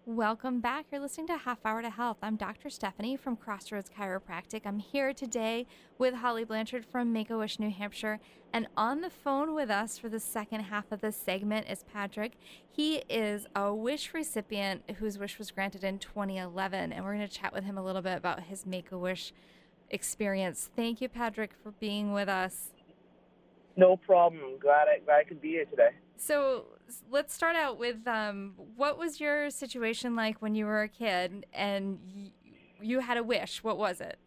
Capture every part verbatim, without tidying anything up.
Welcome back. You're listening to Half Hour to Health. I'm Doctor Stephanie from Crossroads Chiropractic. I'm here today with Holly Blanchard from Make-A-Wish, New Hampshire. And on the phone with us for the second half of this segment is Patrick. He is a wish recipient whose wish was granted in twenty eleven. And we're going to chat with him a little bit about his Make-A-Wish experience. Thank you, Patrick, for being with us. No problem. I'm glad I, glad I could be here today. So let's start out with um, what was your situation like when you were a kid and y- you had a wish? What was it?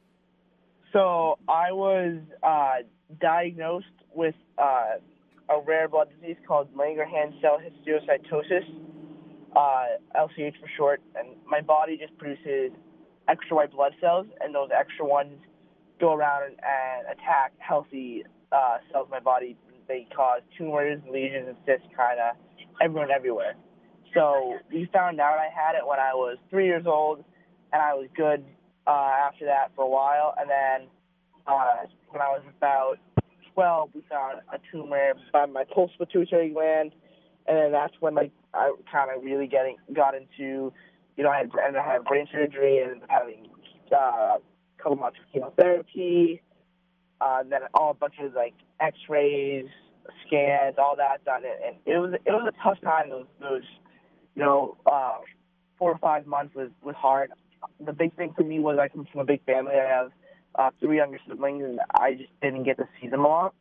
So I was uh, diagnosed with uh, a rare blood disease called Langerhans cell histiocytosis, uh, L C H for short, and my body just produces extra white blood cells, and those extra ones go around and, and attack healthy uh, cells in my body. They cause tumors, lesions, and cysts, kind of everyone everywhere. So we found out I had it when I was three years old, and I was good uh, after that for a while. And then uh, when I was about twelve, we found a tumor by my pulse pituitary gland, and then that's when like I kind of really getting got into, you know, I had and I had brain surgery and having uh, a couple months of chemotherapy. Uh, and then all a bunch of like X-rays, scans, all that done, and it was it was a tough time. Those those you know uh, four or five months was was hard. The big thing for me was I come from a big family. I have uh, three younger siblings, and I just didn't get to see them a lot.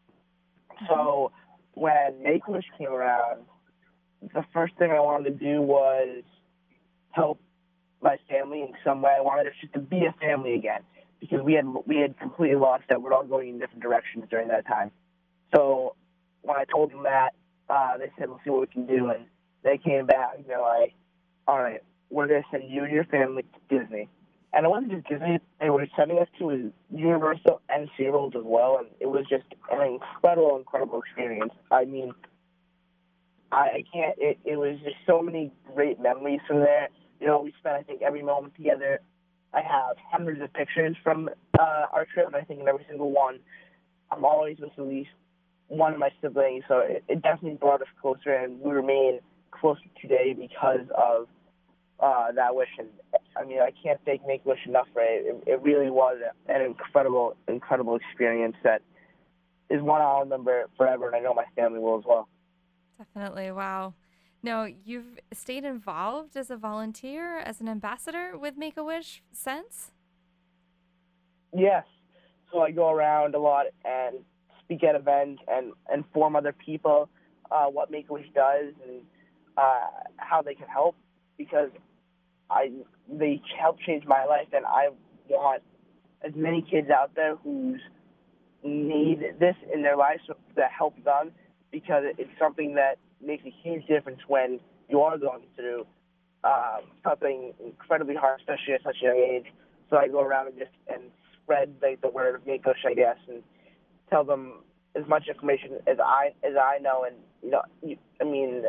So when Make-A-Wish came around, the first thing I wanted to do was help my family in some way. I wanted us just to be a family again, because we had we had completely lost that. We're all going in different directions during that time. So when I told them that, uh, they said, "We'll see what we can do." And they came back and they're like, "All right, we're going to send you and your family to Disney." And it wasn't just Disney. They were sending us to Universal and SeaWorld as well. And it was just an incredible, incredible experience. I mean, I, I can't, it, it was just so many great memories from there. You know, we spent, I think, every moment together. I have hundreds of pictures from uh, our trip, and I think in every single one, I'm always with at least one of my siblings. So it, it definitely brought us closer, and we remain closer today because of uh, that wish. And I mean, I can't thank Make-A-Wish enough for it. it. It really was an incredible, incredible experience that is one I'll remember forever, and I know my family will as well. Definitely. Wow. Now, you've stayed involved as a volunteer, as an ambassador with Make-A-Wish since? Yes. So I go around a lot and speak at events and inform other people uh, what Make-A-Wish does and uh, how they can help, because I they help change my life, and I want as many kids out there who need this in their lives to help them, because it's something that makes a huge difference when you are going through um, something incredibly hard, especially at such a young age. So I go around and just and spread like the word of Make-A-Wish, I guess, and tell them as much information as I as I know. And you know, you, I mean,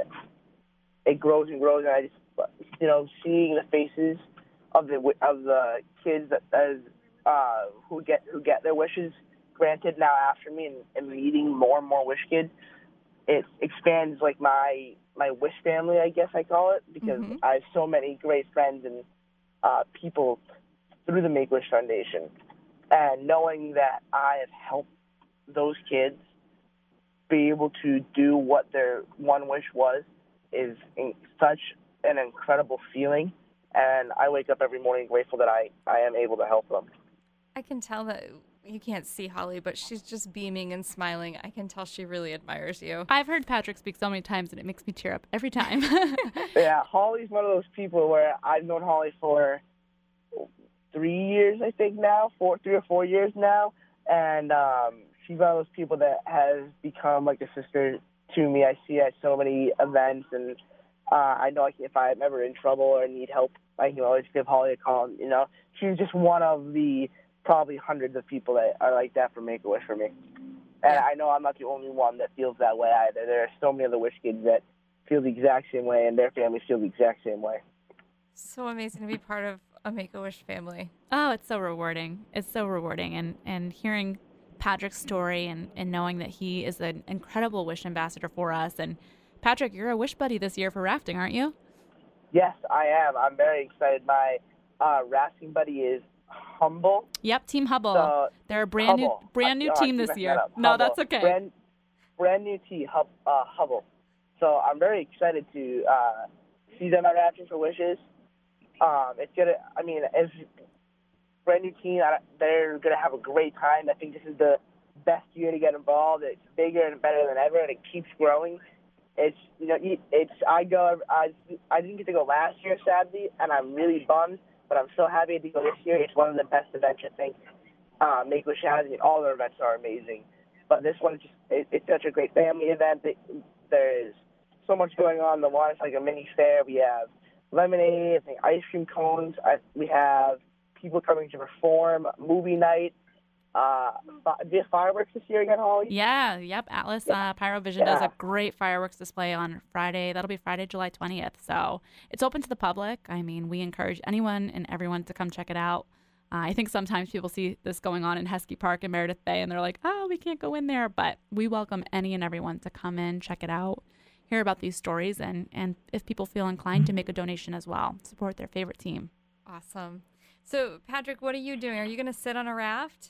it grows and grows, and I just you know seeing the faces of the of the kids that as uh, who get who get their wishes granted now after me, and, and meeting more and more wish kids, it expands like my my wish family, I guess I call it, because Mm-hmm. I have so many great friends and uh, people through the Make-A-Wish Foundation, and knowing that I have helped those kids be able to do what their one wish was is in such an incredible feeling, and I wake up every morning grateful that I, I am able to help them. I can tell that you can't see Holly, but she's just beaming and smiling. I can tell she really admires you. I've heard Patrick speak so many times, and it makes me tear up every time. Yeah, Holly's one of those people where I've known Holly for three years, I think now, four, three or four years now, and um, she's one of those people that has become like a sister to me. I see her at so many events, and uh, I know like, if I'm ever in trouble or need help, I can always give Holly a call. You know, she's just one of the probably hundreds of people that are like that for Make-A-Wish for me. And I know I'm not the only one that feels that way either. There are so many other wish kids that feel the exact same way, and their families feel the exact same way. So amazing to be part of a Make-A-Wish family. Oh, it's so rewarding. It's so rewarding. And, and hearing Patrick's story and, and knowing that he is an incredible wish ambassador for us. And Patrick, you're a wish buddy this year for rafting, aren't you? Yes, I am. I'm very excited. My uh, rafting buddy is Humble. Yep, Team Hubble. So, They're a brand Hubble. new brand new I, oh, team I this messed year. that up. No, Hubble. that's okay. Brand, brand new team, Hub, uh, Hubble. So I'm very excited to uh, see them at Rafting for Wishes. Um, it's gonna. I mean, as brand new team, I, they're gonna have a great time. I think this is the best year to get involved. It's bigger and better than ever, and it keeps growing. It's you know, it's I go. I I didn't get to go last year, sadly, and I'm really bummed. But I'm so happy to go this year. It's one of the best events I think uh, Make-A-Wish has, and all their events are amazing. But this one is just it, it's such a great family event. It, there's so much going on. The water's like a mini fair. We have lemonade, I think ice cream cones. I, we have people coming to perform, movie night. Uh, do you have fireworks this year again, Holly? Yeah, yep. Atlas Yeah. uh, Pyrovision Yeah. does a great fireworks display on Friday. That'll be Friday, July twentieth. So it's open to the public. I mean, we encourage anyone and everyone to come check it out. Uh, I think sometimes people see this going on in Heskey Park and Meredith Bay, and they're like, oh, we can't go in there. But we welcome any and everyone to come in, check it out, hear about these stories, and, and if people feel inclined to make a donation as well, support their favorite team. Awesome. So, Patrick, what are you doing? Are you going to sit on a raft?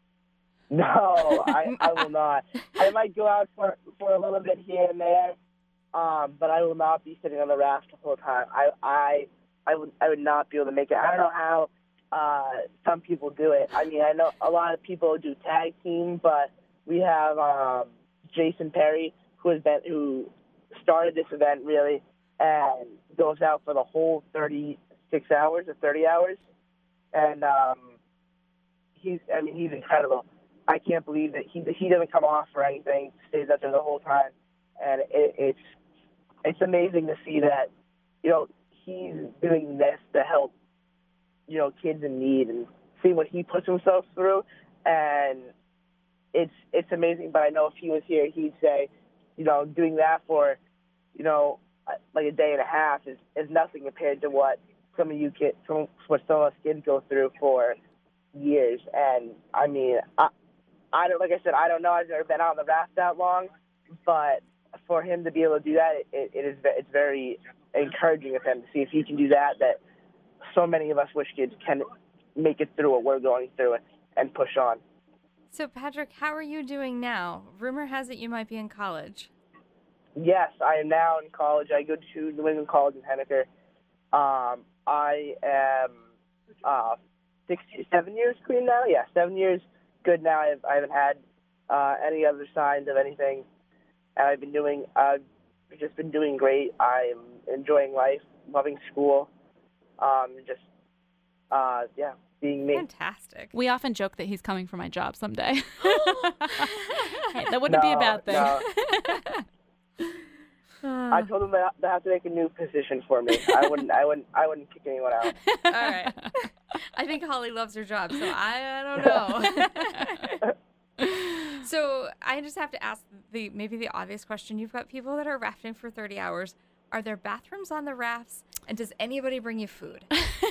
No, I, I will not. I might go out for for a little bit here and there, um, but I will not be sitting on the raft the whole time. I I I would I would not be able to make it. I don't know how uh, some people do it. I mean, I know a lot of people do tag team, but we have um, Jason Perry, who has been who started this event really, and goes out for the whole thirty-six hours or thirty hours, and um, he's I mean he's incredible. I can't believe that he he doesn't come off for anything, stays up there the whole time, and it, it's it's amazing to see that, you know, he's doing this to help, you know, kids in need, and see what he puts himself through, and it's it's amazing. But I know if he was here, he'd say, you know, doing that for, you know, like a day and a half is, is nothing compared to what some of you kids, some, what some of us kids go through for years. And I mean, I. I don't, like I said, I don't know. I've never been out on the raft that long, but for him to be able to do that, it, it is it's very encouraging of him to see if he can do that. That so many of us wish kids can make it through what we're going through and push on. So, Patrick, how are you doing now? Rumor has it you might be in college. Yes, I am now in college. I go to New England College in Henniker. Um, I am uh, six, seven years clean now. Yeah, seven years. Good now. I've, I haven't had uh, any other signs of anything, and I've been doing. I've just been doing great. I'm enjoying life, loving school, um, just uh, yeah, being me. Fantastic. We often joke that he's coming for my job someday. Hey, that wouldn't no, be a bad thing. No. I told them that they have to make a new position for me. I wouldn't. I wouldn't. I wouldn't kick anyone out. All right. I think Holly loves her job, so I, I don't know. So I just have to ask the maybe the obvious question. You've got people that are rafting for thirty hours. Are there bathrooms on the rafts? And does anybody bring you food?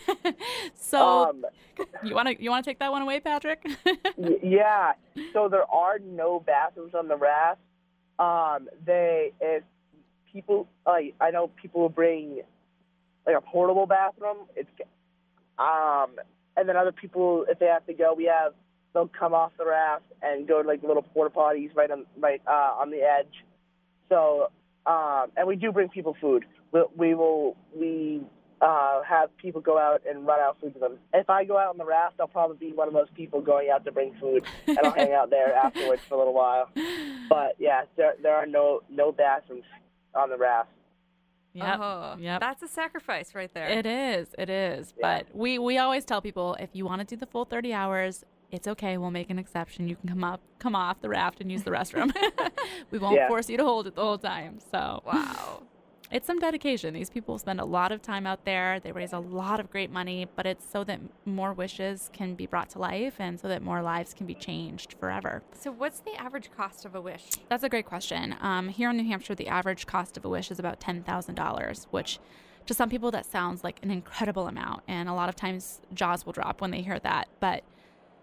So Um, you want to you want to take that one away, Patrick? y- yeah. So there are no bathrooms on the raft. Um, they if people like I know people will bring like a portable bathroom. It's um, and then other people, if they have to go, we have they'll come off the raft and go to like little porta potties right on right uh, on the edge. So um, and we do bring people food. We, we will we uh, have people go out and run out food to them. If I go out on the raft, I'll probably be one of those people going out to bring food, and I'll hang out there afterwards for a little while. But yeah, there there are no no bathrooms on the raft. Yep. Oh, Yep. that's a sacrifice right there. It is. It is. Yeah. But we, we always tell people, if you want to do the full thirty hours, it's okay. We'll make an exception. You can come up, come off the raft and use the restroom. We won't Yeah. force you to hold it the whole time. So Wow. it's some dedication. These people spend a lot of time out there. They raise a lot of great money, but it's so that more wishes can be brought to life and so that more lives can be changed forever. So what's the average cost of a wish? That's a great question. Um, here in New Hampshire, the average cost of a wish is about ten thousand dollars, which to some people that sounds like an incredible amount. And a lot of times jaws will drop when they hear that. But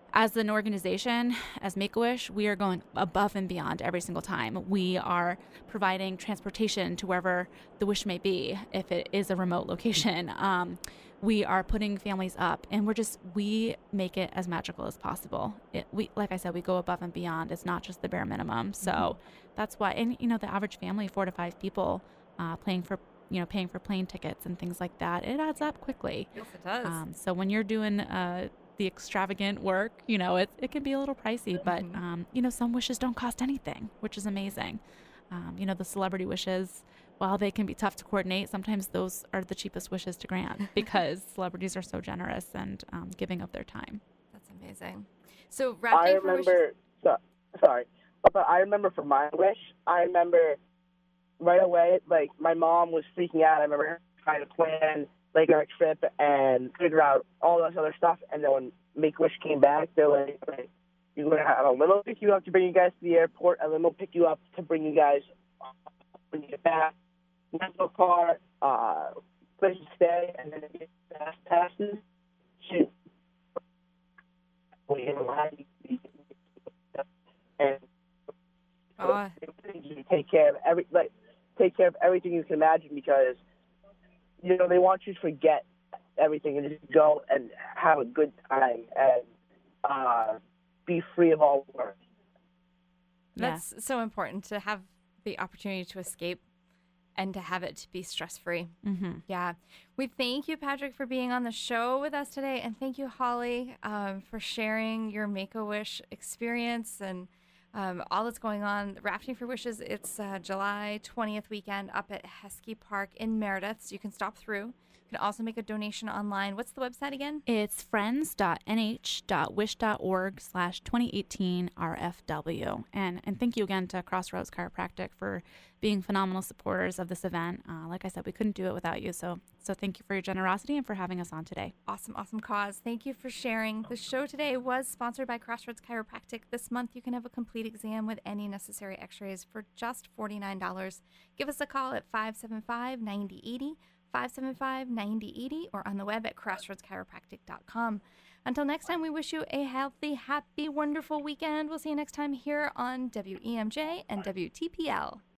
As an organization, as Make-A-Wish, we are going above and beyond every single time. We are providing transportation to wherever the wish may be, if it is a remote location. Um, we are putting families up, and we're just, we make it as magical as possible. It, we, like I said, we go above and beyond. It's not just the bare minimum. So mm-hmm. that's why, and you know, the average family, four to five people, uh, paying for, you know, paying for plane tickets and things like that, it adds up quickly. Yes, it does. Um, so when you're doing, uh, the extravagant work, you know, it, it can be a little pricey, but, mm-hmm. um, you know, some wishes don't cost anything, which is amazing. Um, you know, the celebrity wishes, while they can be tough to coordinate, sometimes those are the cheapest wishes to grant because celebrities are so generous and um, giving of their time. That's amazing. So, wrapping I remember, for wishes- so, sorry, but I remember for my wish, I remember right away, like, my mom was freaking out. I remember her trying to plan like our trip and figure out all this other stuff. And then when Make-A-Wish came back, they're like, like you're going to have a limo pick you up to bring you guys to the airport, a limo pick you up to bring you guys when you get back, rental car, uh, place to stay, and then get fast passes to and oh. take care of every like take care of everything you can imagine because you know, they want you to forget everything and just go and have a good time and uh, be free of all work. That's yeah. so important to have the opportunity to escape and to have it to be stress-free. Mm-hmm. Yeah. We thank you, Patrick, for being on the show with us today. And thank you, Holly, um, for sharing your Make-A-Wish experience and Um, all that's going on. Rafting for Wishes, it's uh, July twentieth weekend up at Heskey Park in Meredith, so you can stop through. You can also make a donation online. What's the website again? It's friends.nh.wish.org slash 2018 RFW. And, and thank you again to Crossroads Chiropractic for being phenomenal supporters of this event. Uh, like I said, we couldn't do it without you, so so thank you for your generosity and for having us on today. Awesome, awesome cause. Thank you for sharing. The show today was sponsored by Crossroads Chiropractic. This month, you can have a complete exam with any necessary x-rays for just forty-nine dollars. Give us a call at five seven five, nine zero eight zero, five seven five, nine zero eight zero, or on the web at crossroads chiropractic dot com. Until next time, we wish you a healthy, happy, wonderful weekend. We'll see you next time here on W E M J and W T P L.